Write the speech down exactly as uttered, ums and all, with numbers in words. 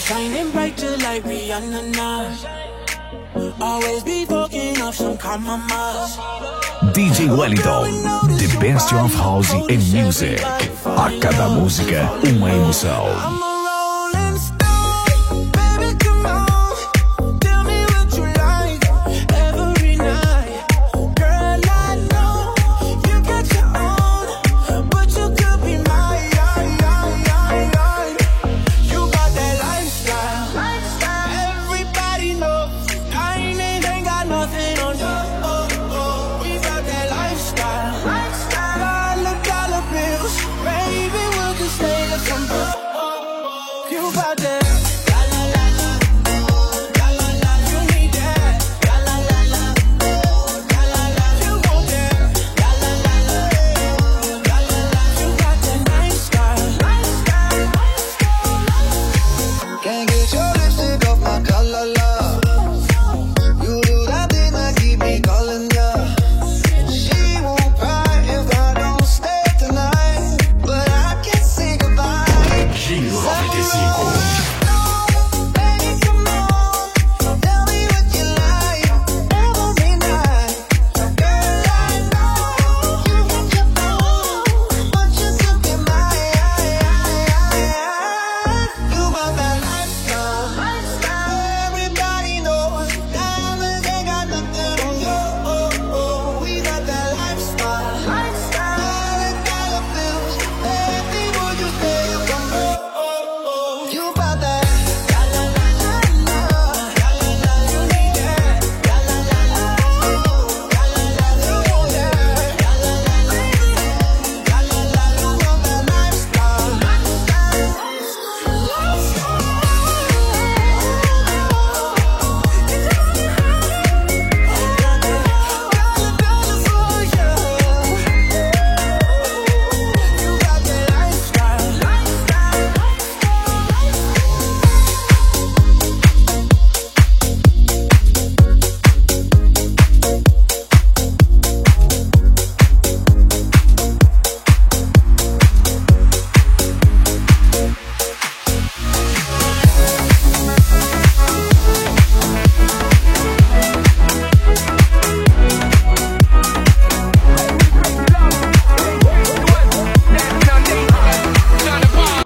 Shining bright just like Rihanna now. Always be fucking off some compromise. D J Wellington, the best of house and music. A cada música, uma emoção. Giro noventa e cinco.